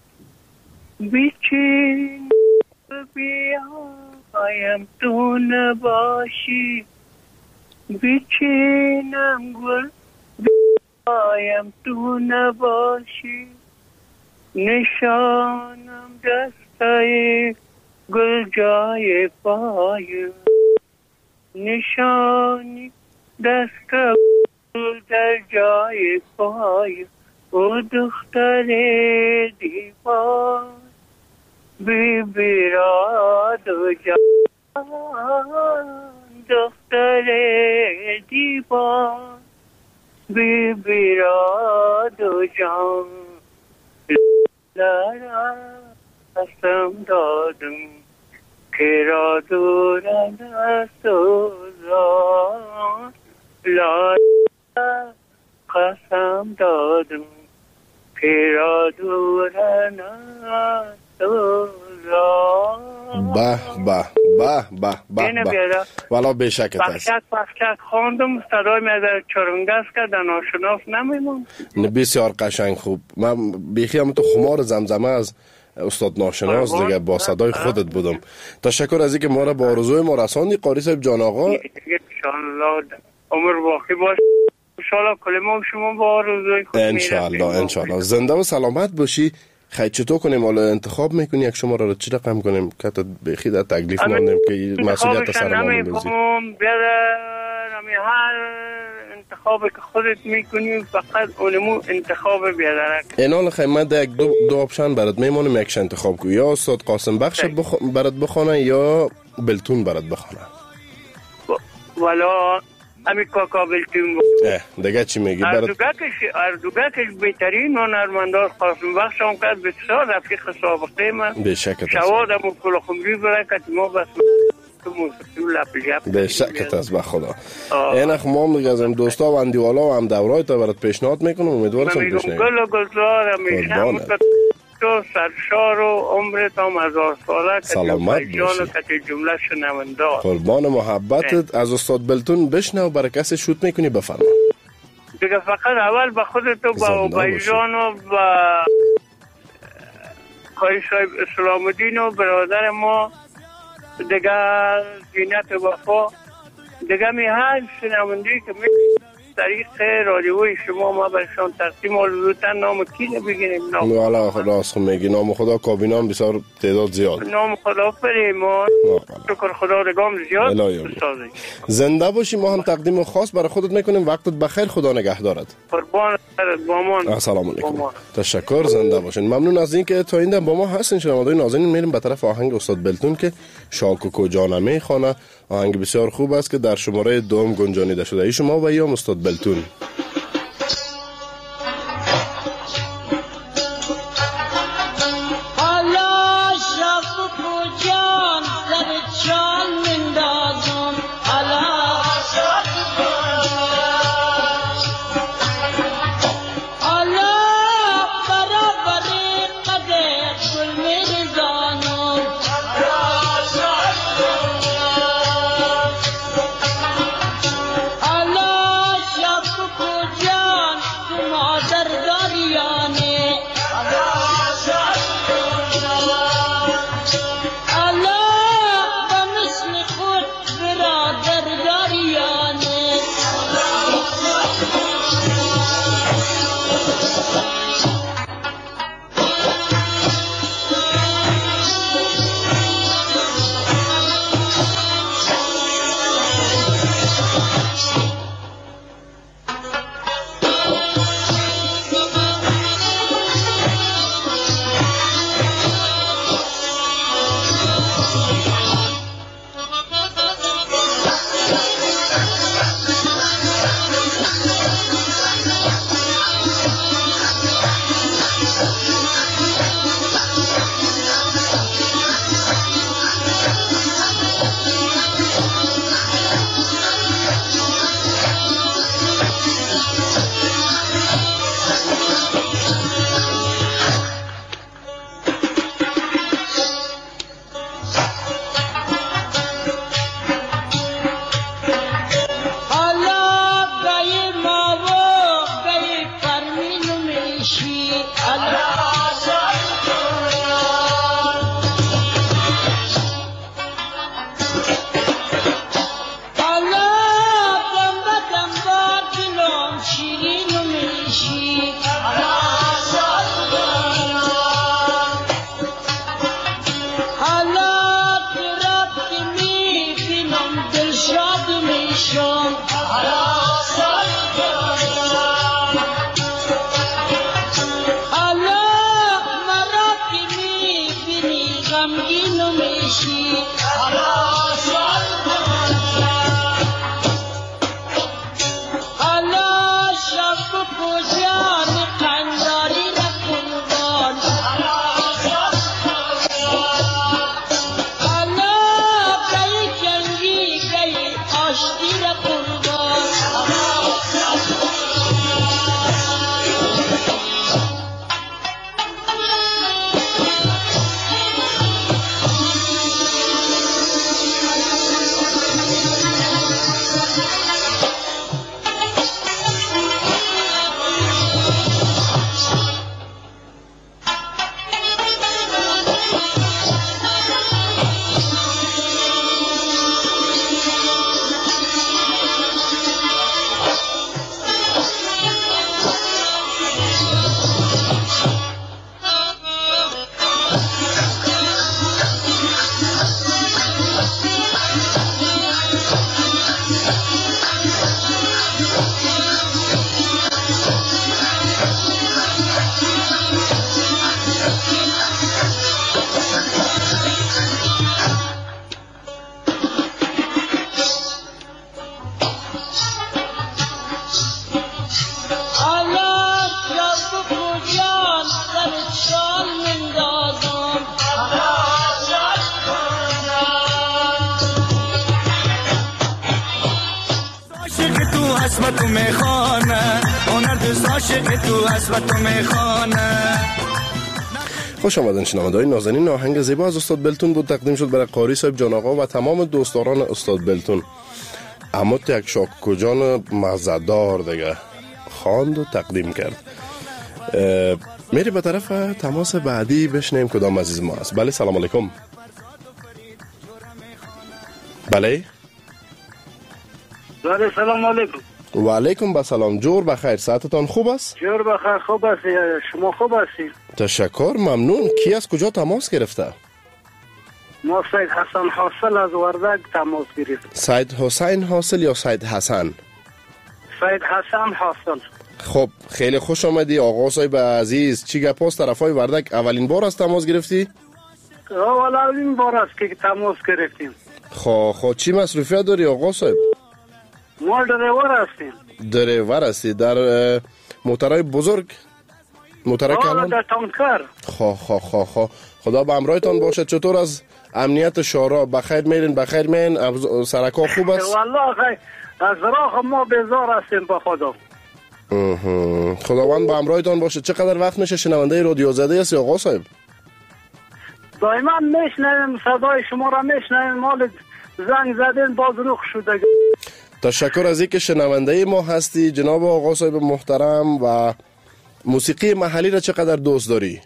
بچین بیا یم تو نباشی بچینم گل بیا یم تو نباشی نشانم دستای گل جای پای نشانی دست گل در جای پای او دختر دیوان بی بیراد و جان دختر دیوان بی بیراد و جان لارا قسم دادم که را دورن سوزان لارا قسم دادم که را دورن سوزان. به به به به به به والا به شکت است. پخشک پخشک خواندم صدای میادر چرنگس که در ناشناس نمیمون. بسیار قشنگ خوب. من بیخی هم تو خمار زمزمه از استاد ناشناس دیگه با صدای خودت بودم. تشکر از اینکه ما را با آرزوی ما رساندی قاری صاحب جان آقا. انشالله عمر باقی باش. انشالله کل ما شما با آرزوی خود میرسیم. انشالله انشالله زنده و سلامت باشی. خیلی چطور کنیم حالا انتخاب میکنی یک شما را چی رقم کنیم که تا بخی در تکلیف ماندیم که مسئولیت سر ما بزید هر انتخابی که خودت میکنیم فقط اونمو انتخاب بیادرک اینال خیلی من در یک دو, دو آپشن برات میمانیم یکش انتخاب کنی یا استاد قاسم بخش بخ... برات بخونه یا بلتون برات بخونه والا امی کاکا بلتون دیگه چی میگی؟ اردوگاهش اردوگاهش بهترین هنرمندان قاسم بخش هم کرد بسیار رفیق سابقه من به شک شوادم و کل خمری برکت ما بس به شکت است به خدا. این اخمام دیگه از این دوستا و اندیوالا و هم دورای تا برات پیشنهاد میکنم امیدوارم بشنید. گل و گلزار همیشه تو سرشار و عمرت هم هزار ساله سلامت باشی کتی جمله شنوندار قربان محبتت. از استاد بلتون بشنو برای کسی شوت میکنی بفرما دیگه. فقط اول به خودت و با بیجان و با قاری صاحب اسلام الدین و برادر ما دیگه زینت وفا دیگه می هر شنوندی که می طریق رادیوی شما ما برشان تقسیم آلودتن نام کی نبگیریم نام والا راست میگی نام خدا کابینام بسیار تعداد زیاد نام خدا فریمان شکر خدا رگام زیاد بسازی زنده باشی. ما هم تقدیم خاص برای خودت میکنیم. وقتت بخیر. خدا نگهدارت. قربان بامان. السلام علیکم. تشکر. زنده باشین. ممنون از اینکه تا این دم با ما هستین. شنوندگان نازنین میریم به طرف آهنگ استاد بلتون که شاکوکو جانمه خانه. آهنگ بسیار خوب است که در شماره دوم گنجانیده شده. ای شما و یا استاد بلتون. اسم تو میخوانه هنر دوست عاشق تو اسم تو میخوانه. خوش آمدن شنونده‌های نازنین. آهنگ زیبا از استاد بلتون بود، تقدیم شد برای قاری صاحب جان آقا و تمام دوستداران استاد بلتون. اما یک شاکو جان مزدار دیگه خواند و تقدیم کرد. میری به طرف تماس بعدی بشنیم کدام عزیز ما است. بله سلام علیکم. بله بله سلام علیکم. و علیکم بسلام. جور بخیر، ساعتتان خوب است؟ جور بخیر، خوب است. شما خوب هستید؟ تشکر، ممنون. کی از کجا تماس گرفته؟ ما سید حسن حاصل از وردک تماس گرفتیم. سید حسین حاصل یا سید حسن؟ سید حسن حاصل. خب خیلی خوش آمدی آقا صاحب عزیز. چی گپ است طرفای وردک؟ اولین بار است تماس گرفتی؟ اولین بار است که تماس گرفتیم. خب خب چی مصروفیت داری آقا صاحب؟ ما دریور هستیم. دریور هستی در موترهای بزرگ؟ موترهای کلان؟ در تانکر. خب خب خب خب خدا به همراهتان باشه. چطور از امنیت شورا؟ بخیر میرین بخیر میرین؟ سرکا خوب است؟ والله خیر از راه ما بیزار هستیم به خدا. خداوند به همراهتان باشه. چقدر وقت میشه شنونده رادیو زده هستی آقا صاحب؟ دائما میشنویم صدای شما را میشنویم، مال زنگ زدن باز رخ شده. تشکر از اینکه شنونده ما هستی جناب آقا صاحب محترم. و موسیقی محلی را چقدر دوست داری؟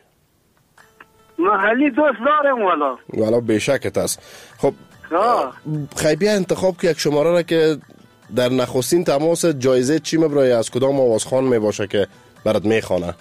محلی دوست دارم والا. والا بیشکت است. خب خیبیه انتخاب که یک شماره را که در نخستین تماس جایزه چی مبرای از کدام آوازخوان می باشه که برات میخوانه؟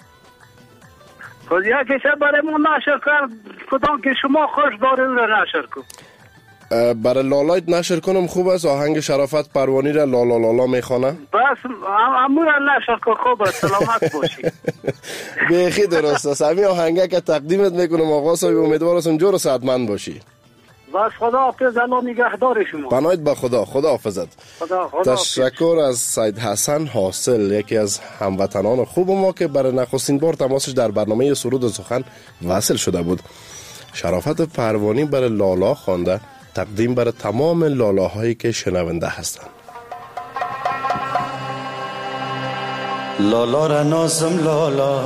خب یکیشه برای ما نشر کن، کدام که شما خوش دارین را نشر کن. برای لالایت نشر کنم خوب است. آهنگ شرافت پروانی را لالا لالا میخوانه؟ بس امو را نشر کن. خوب است، سلامت باشی. بیخی درست است. همین آهنگه که تقدیمت میکنم آقا صاحب، امیدوار هستم جور و صحتمند باشی. بس خدا حافظ، الله نگهدار شما. پناهت به خدا. خدا حافظت. خدا خدا تشکر از سید حسن حاصل، یکی از هموطنان خوب ما که برای نخستین بار تماسش در برنامه سرود سخن وصل شده بود. شرافت پروانی برای لالا خوانده، تقدیم برای تمام لالاهایی که شنونده هستند. لالا را نازم لالا،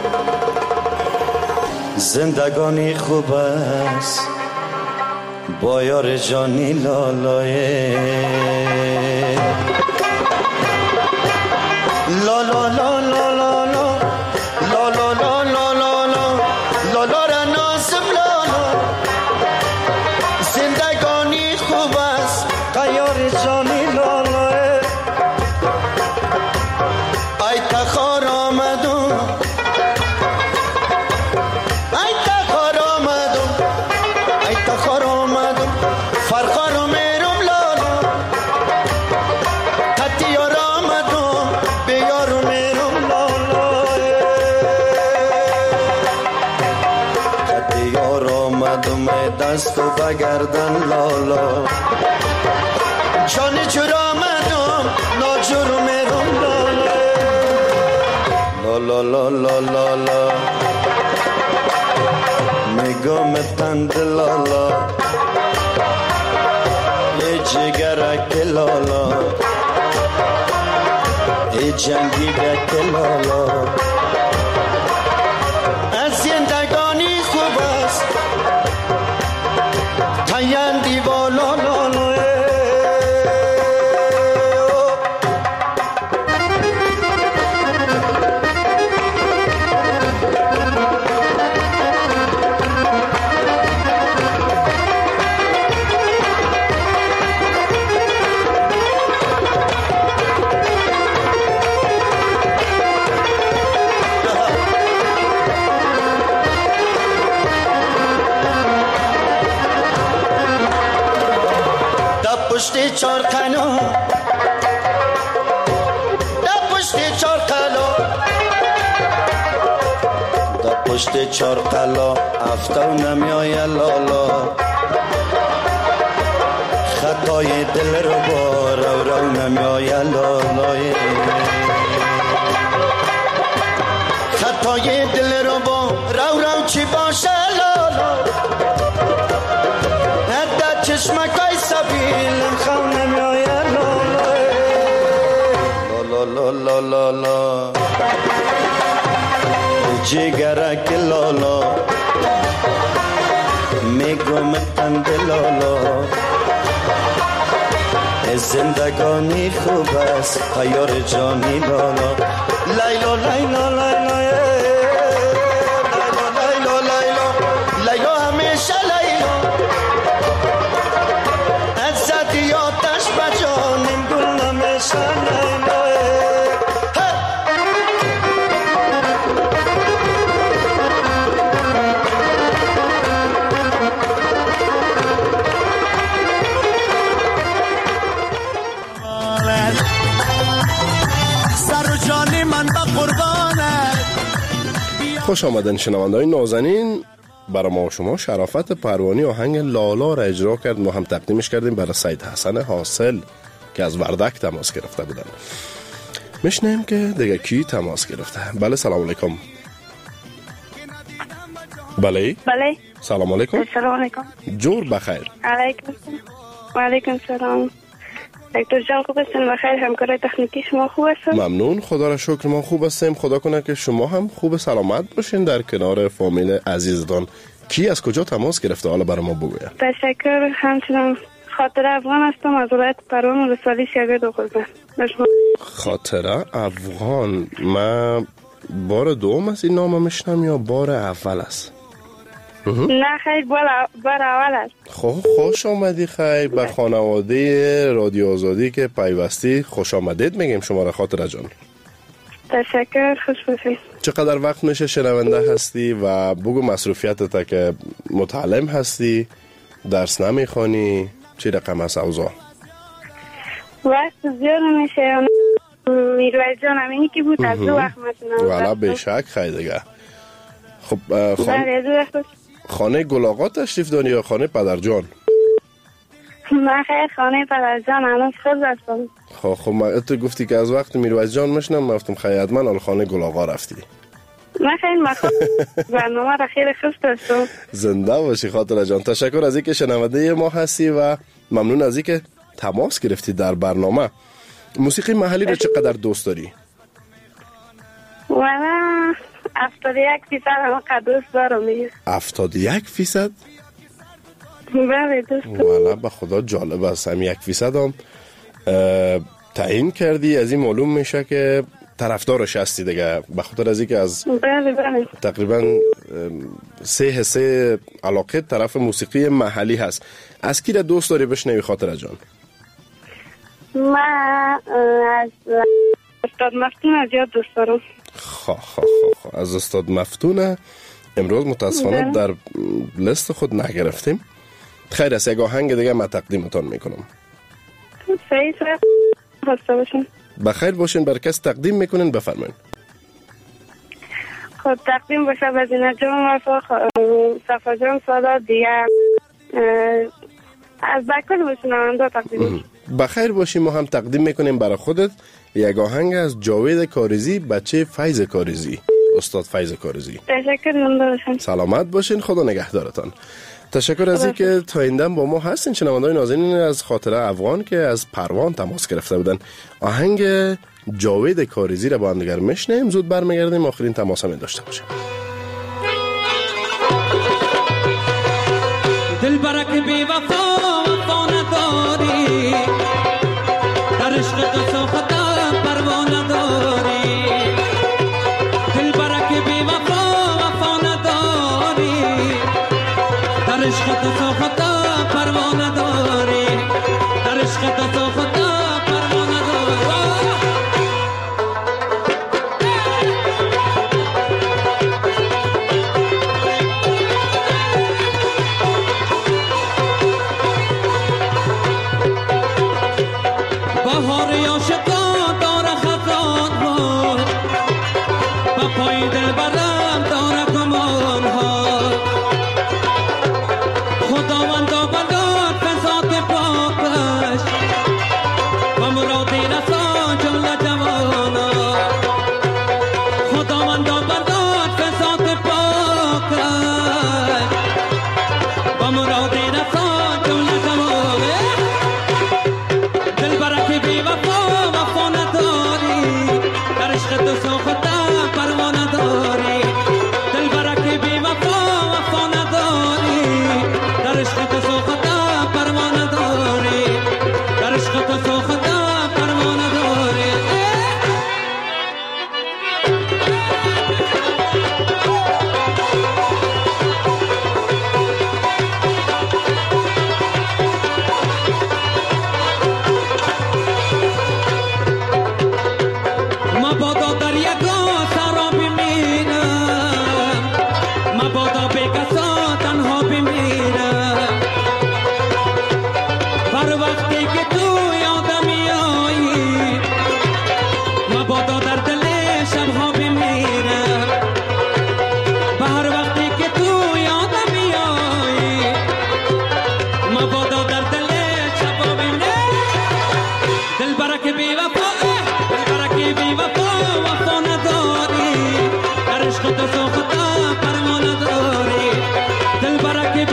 زندگانی خوب است با یار جانی لالای. لالا لالا لالا لالا لالا لالا لالا را نازم لالا، زندگانی خوب است با یار جانی لالای. ای تخار آمدم، ای تخار آمدم، ای تخار آمدم، فرخار میرم لالا. حتی یار آمدم، بیار میرم لالا. حتی یار آمدم، دست و بگردن لالا. جان جور آمدم، ناجور میرم لالا. لا لا لا لا لا میگم تند لالا، ای جگرک لالا، ای جنگیدک لالا. از زندگانی خوب است تایندی والا لالا. پشت چار قنا، دا پشت چار قلا، دا پشت چار قلا افتو نمیای لالا. خطای دل رو با رو رو نمیای لالا. خطای دل رو با رو رو چی باشه لالا. چشمکای سبیل خون نمیای لالا. لالا جگرک لالا میگم قند لالا زندگانی خوب است پیار جانی لالا لیلا لیلا لیلا لیلا لیلا لیلا همیشه لیلا از زدی آتش بجانیم گل همیشه لیلا خوش آمدن شنونده‌های نازنین. برای ما و شما شرافت پروانی آهنگ لالا را اجرا کرد. ما هم تقدیمش کردیم برای سید حسن حاصل که از وردک تماس گرفته بودن. میشنیم که دیگه کی تماس گرفته. بله سلام علیکم. بله بله سلام علیکم. سلام علیکم. جور بخیر. علیکم و علیکم سلام. دکتر جان خوب هستین؟ بخیر. همکارای تکنیکی شما خوب هستن؟ ممنون، خدا را شکر ما خوب هستیم. خدا کنه که شما هم خوب سلامت باشین در کنار فامیل عزیزتان. کی از کجا تماس گرفته حالا برای ما بگوید؟ تشکر. همچنان خاطره افغان هستم از ولایت پروان رسالی شاگرد خوزم. خاطره افغان. من بار دوم از این نام میشنم یا بار اول است؟ نه خیلی بار, بار اول است. خب خوش آمدی خیلی به خانواده رادیو آزادی که پیوستی. خوش آمدید میگیم شما را خاطره جان. تشکر. خوش باشید. چقدر وقت میشه شنونده هستی و بگو مصروفیتت که متعلم هستی، درس نمیخوانی، چی رقم هست اوضاع؟ وقت زیاد میشه. میرویز جان همینی که بود از دو وقت مثلا. والا بشک خیلی دیگه. خب خان... خانه گلاغا تشریف داری یا خانه پدرجان؟ من خیلی خانه پدرجان هنوز خود هستم. خب خب من تو گفتی که از وقت میرویز جان میشنم، من گفتم خیلی من خانه گلاغا رفتی. من خیلی مخصوص برنامه را خیلی خوش داشتم. زنده باشی خاطره جان. تشکر از اینکه شنونده ما هستی و ممنون از اینکه تماس گرفتی در برنامه. موسیقی محلی رو چقدر دوست داری؟ والا هفتاد و یک فیصد هم دوست دارم. هفتاد و یک فیصد؟ بله دوست دارم. والا به خدا جالب است. هم یک فیصد هم تعیین کردی. از این معلوم میشه که طرفدارش هستی دیگه، به خاطر از اینکه از بله بله تقریبا سه حصه علاقه طرف موسیقی محلی هست. از کی را دوست داری بشنوی خاطره جان؟ من از استاد مفتون زیاد دوست دارم. خواه خواه خواه از استاد مفتون. امروز متاسفانه در لیست خود نگرفتیم. خیر است، یک آهنگ دیگه من تقدیمتان میکنم. صحیح خسته باشین. بخیر باشین. بر کس تقدیم میکنین بفرمایید. خب تقدیم باشه به زینت جان وفا صفا جان سادا دیگه از بکل باشین هم تقدیم. بخیر باشیم. ما هم تقدیم میکنیم برای خودت یک آهنگ از جاوید کاریزی، بچه فیض کاریزی، استاد فیض کاریزی. تشکر. زنده باشین. سلامت باشین. خدا نگهدارتان. تشکر از اینکه تا این دم با ما هستین. شنونده‌های نازنین از خاطره افغان که از پروان تماس گرفته بودن. آهنگ جاوید کاریزی را با هم دیگر میشنیم. زود برمیگردیم آخرین تماس هم داشته باشیم. دل برک بی وفا وفا نداری، در عشق تو ساخته پروا نداری. دل برک بی وفا وفا نداری، در عشق تو ساخته پروا نداری، در عشق تو ساخته پروا نداری. بهار عاشقان داره خزان ها، با پای دل برم داره گمان ها. خداوندا بلاد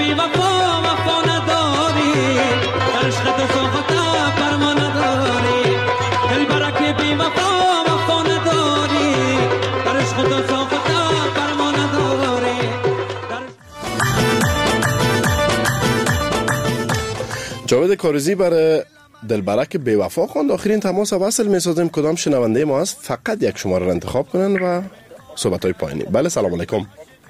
بی وفا وفا نداری در عشق تو ساخته پروا نداری دل برک بی وفا وفا نداری در عشق تو ساخته پروا نداری. جاوید کاروزی برای دلبرک بی‌وفا خواند. آخرین تماس وصل می‌سازیم. کدام شنونده ما هست فقط یک شماره را انتخاب کنن و صحبت‌های پایانی. بله سلام علیکم.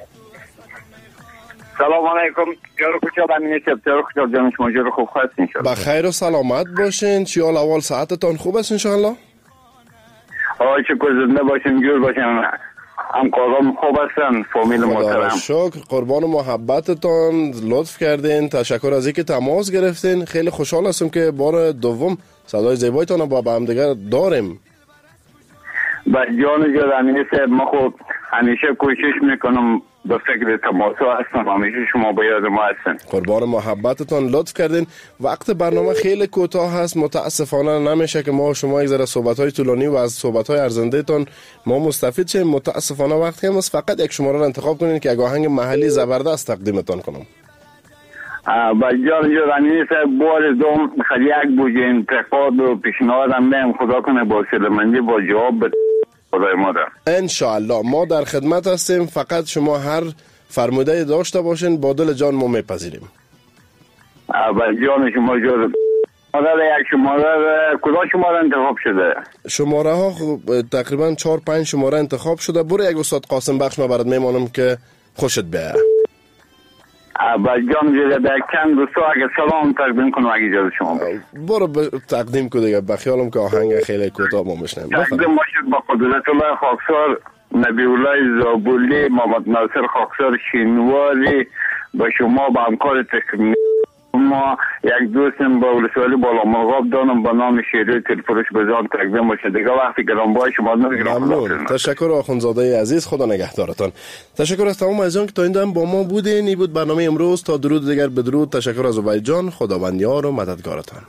سلام علیکم. جارو خوشحال امینی صاحب. جارو خوشحال جان شما جارو خوب هست ان شاء الله. بخیر و سلامت باشین. چی حال اول ساعتتان خوب است ان شاء الله؟ آه شکر زنده باشین جور باشین. همکارام خوب هستن فامیل محترم. شکر قربان محبتتان لطف کردین. تشکر از اینکه تماس گرفتین. خیلی خوشحال هستم که بار دوم صدای زیبایتان با با هم دیگر داریم. با جان جان امینی صاحب ما خود همیشه کوشش میکنم به فکر تماسا هستم. همیشه شما با یاد ما هستن. قربان محبتتان لطف کردین. وقت برنامه خیلی کوتاه هست. متاسفانه نمیشه که ما شما یک ذره صحبت‌های طولانی و از صحبت‌های ارزنده تان ما مستفید شیم. متاسفانه وقت کم است. فقط یک شماره را انتخاب کنین که یک آهنگ محلی زبردست تقدیمتان کنم. با جان جان امینی صاحب بار دوم خیلی یک بوجه انتقاد و پیشنهادم میم خدا کنه با سلمندی با جواب بده. خدای مادر انشاءالله ما در خدمت هستیم. فقط شما هر فرموده داشته باشین با دل جان ما میپذیریم. با جان شما جان مادر یک شماره کدام شماره انتخاب شده؟ شماره ها تقریبا چهار پنج شماره انتخاب شده. برو یک استاد قاسم بخش ما برات میمانم که خوشت بیایه. با جان جان در کن دوستو اگه سلام تقدیم کنم اگه اجازه شما باشه. برو تقدیم کن دیگه. بخیالم که آهنگ خیلی کوتاه ما میشنیم. تقدیم باشید با قدرت الله خاکسار نبی الله زابولی محمد ناصر خاکسار شینواری با شما با همکار تکنیکی ما یک دوستم با ولسوالی بالا مرغاب دانم با نام شیری تلفروش بزان تقدیم باشه دیگه. وقتی گرانبهای شما ممنون. تشکر آخوندزاده عزیز. خدا نگهدارتان. تشکر از تمام عزیزان که تا این دم با ما بودین. این بود برنامه امروز. تا درود دیگر بدرود. تشکر از عبید جان. خداوند یار و مددگارتان.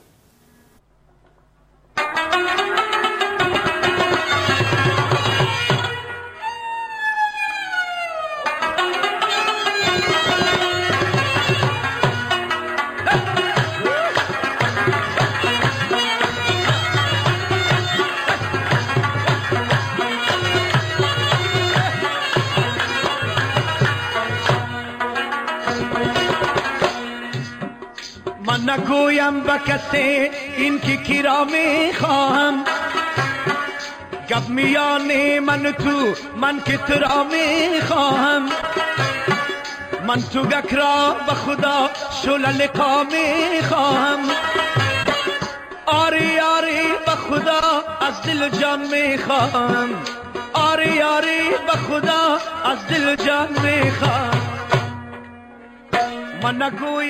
نگویم با کسی این که کی را میخواهم گپ میانه من تو من که تو را میخواهم من تو گک را به خدا شل لقا میخواهم آری آری به خدا از دل جان میخواهم آری آری به خدا از دل جان میخواهم من نگویم